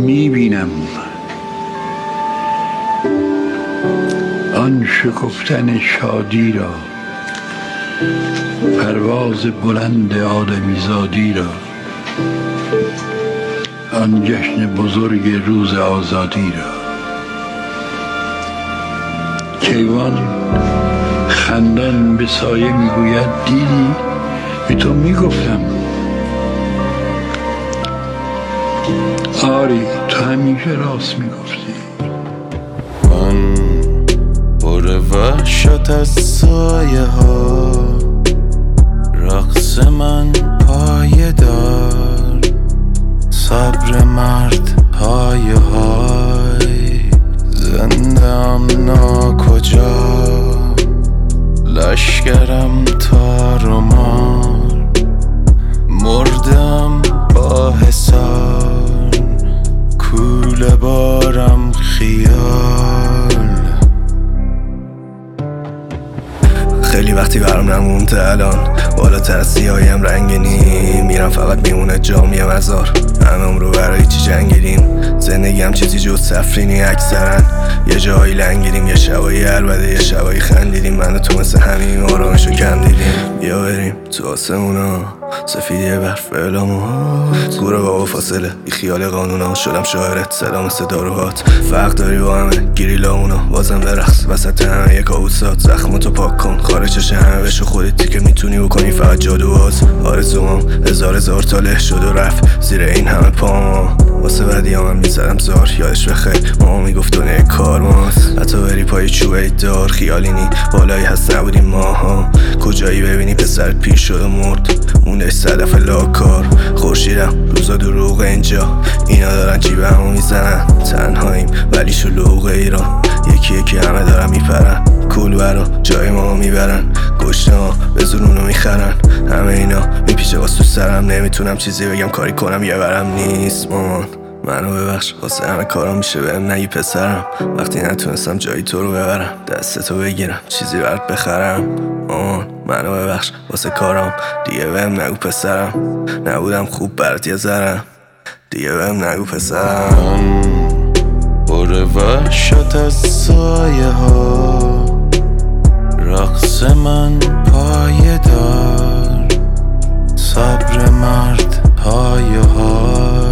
میبینم آن شکفتن شادی را، پرواز بلند آدمیزادی را، آن جشن بزرگ روز آزادی را. کیوان خندان به سایه میگوید دیدی؟ به تو میگفتم. آری تو همیشه راست میگفتی. من پر وحشت از سایه ها، رقص من پایدار، صبر مرد های های، زندم ناکجا، لشکرم تار و مار، مردم با حصار، کوله بارم خیال. خیلی وقتی برام نمونده الان، بالاتر از سیاهیم رنگینی، میرم فقط میمونه جامی مزار، همم رو برای چی جنگیدیم؟ زندگیم چیزی جز تفرینی اکثرا، یه جایی لنگیدیم، یه شبایی البته یه شبایی خندیدیم، من و تو مثل همین آرامشو کم دیدیم. بیا بریم تو آسمونا، سفیدی برف اعلامو گوره بابا فاصله بی خیال قانونا، شدم شاعرت صدا مثل داروهات، فرق داری با همه گیری لاونا، بازم برقص وسط همه یه کابوسات، زخماتو پاک کن خارجش همه بشو خودتی که میتونی بکنی فقط جادو باز. آرزوام هزار تا له شد و رفت زیر این همه پاما، واسه بعدی من میزدم زار، یادش بخیر ماما میگفت دنیای کار ماست، حتی بری پای چوبه دار خیالی نی بالایی هست نبودیم ماها، کجایی ببینی پسرت پیر شد و مرد موندش صدف لاکار، خورشیدم روزا دروغ اینجا، اینا دارن جیبه همو میزنن، تنهاییم ولی شلوغ ایران، یکی یکی همه دارن میپرن، کول برا جای ما میبرن، گشنه ها به زورونو میخرن، همه اینا میپیچه واسه تو سرم، نمیتونم چیزی بگم کاری کنم یه برم نیست. مامان منو ببخش واسه همه کارام میشه بهم نگی پسرم، وقتی نتونستم جایی تو رو ببرم دستتو بگیرم چیزی برات بخرم. مامان منو ببخش واسه کارام دیگه بهم نگو پسرم، نبودم خوب برات یه ذرم دیگه بهم نگو پسرم. پر وحشت از سایه ها، رقص من پایدار، صبر مرد های های،